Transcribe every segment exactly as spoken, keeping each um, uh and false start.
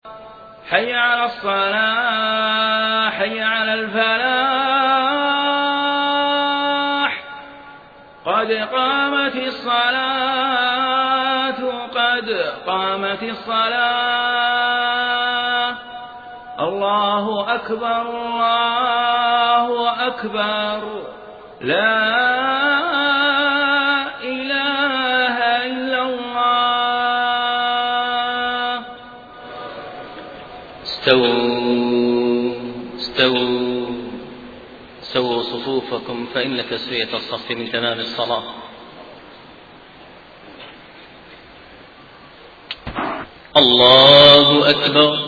حي على الصلاة حي على الفلاح قد قامت الصلاة قد قامت الصلاة الله أكبر الله أكبر لا إله إلا الله. استووا استووا سووا صفوفكم فإن تسوية الصف من تمام الصلاة. الله أكبر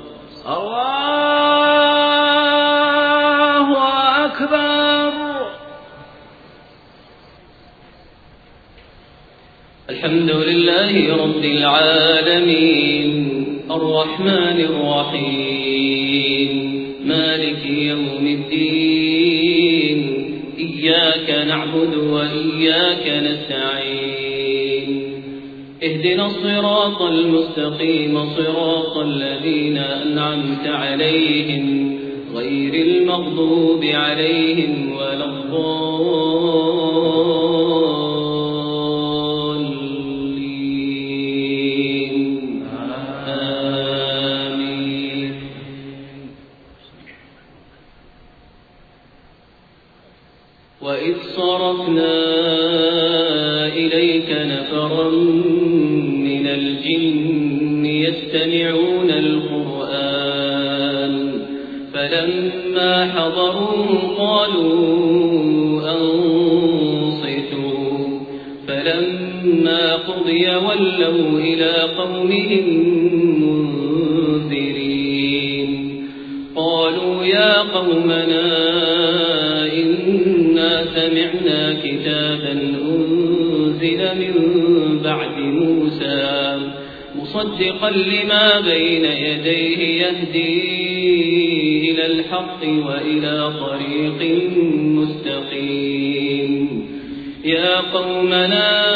الله أكبر. الحمد لله رب العالمين الرحمن الرحيم مالك يوم الدين إياك نعبد وإياك نستعين اهدنا الصراط المستقيم صراط الذين أنعمت عليهم غير المغضوب عليهم ولا الضالين آمين. وإذ صرفنا إليك نفرا من الجن يستمعون القرآن فلما حضروه قالوا أنصتوا فلما قضي ولوا إلى قومهم منذرين قالوا يا قومنا إنا سمعنا كتابا أنزل من بعد موسى مصدقا لما بين يديه يهدي إلى الحق وإلى طريق مستقيم يا قومنا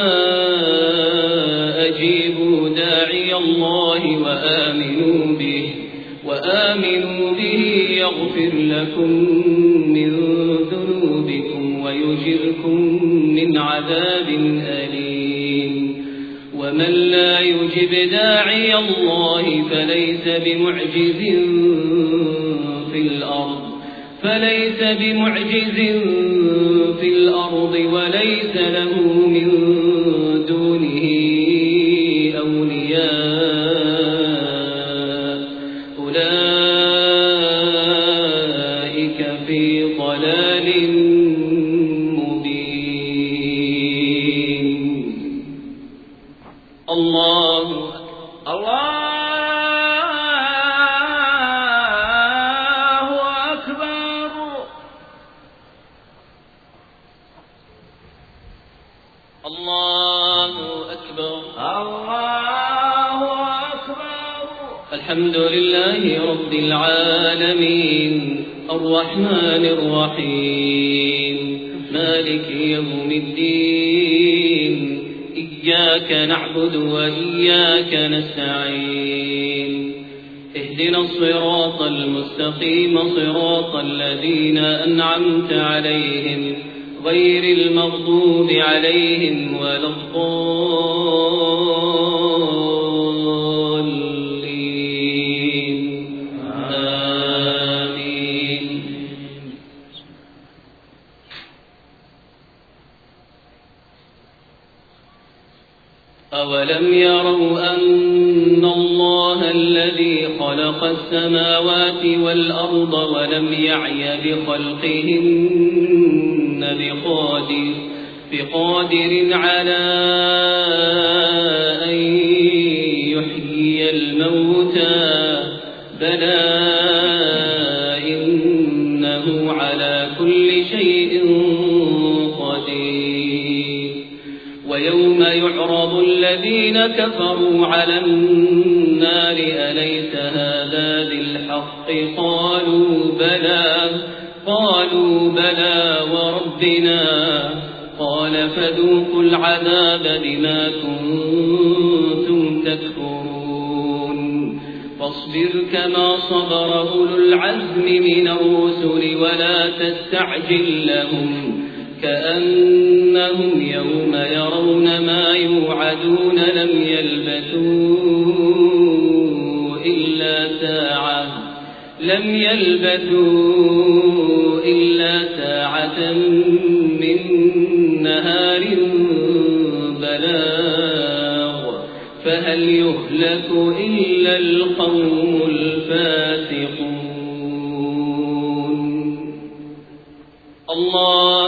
أجيبوا داعي الله وآمنوا به وآمنوا به يغفر لكم من ذنوبكم ويجركم من عذاب أليم ومن لا يجب داعي الله فليس بمعجز في الأرض فليس بمعجز في الأرض وليس له من دونه أولياء أولئك في ضلال مبين. الله الله أكبر. الله أكبر الله أكبر. الحمد لله رب العالمين الرحمن الرحيم مالك يوم الدين إياك نعبد وإياك نستعين اهدنا الصراط المستقيم صراط الذين أنعمت عليهم غير المغضوب عليهم ولا الضالين آمين. أولم يروا أن الله الذي خلق السماوات والأرض ولم يعي بخلقهن بقادر, بقادر على أن يحيي الموتى بلى إنه على كل شيء قدير. ويوم يعرض الذين كفروا على النار أليس هذا بالحق قالوا بلى قالوا بلى وربنا قال فذوقوا العذاب بما كنتم تكفرون فاصبر كما صبر أولو العزم من الرسل ولا تستعجل لهم كأنهم يوم يرون ما يوعدون لم يلبثوا إلا ساعة لم يلبثوا إلا ساعة من نهار بلاغ فهل يهلك إلا القوم الفاسقون. الله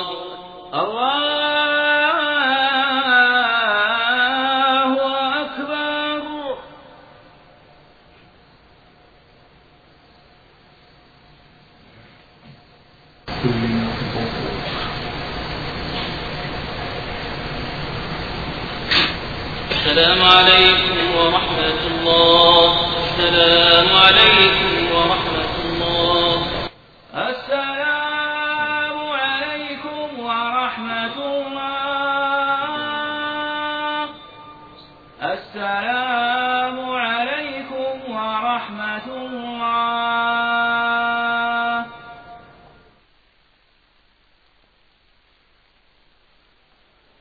الله أكبر. السلام عليكم ورحمة الله. السلام عليكم ورحمة الله. السلام عليكم ورحمة الله. السلام عليكم ورحمة الله.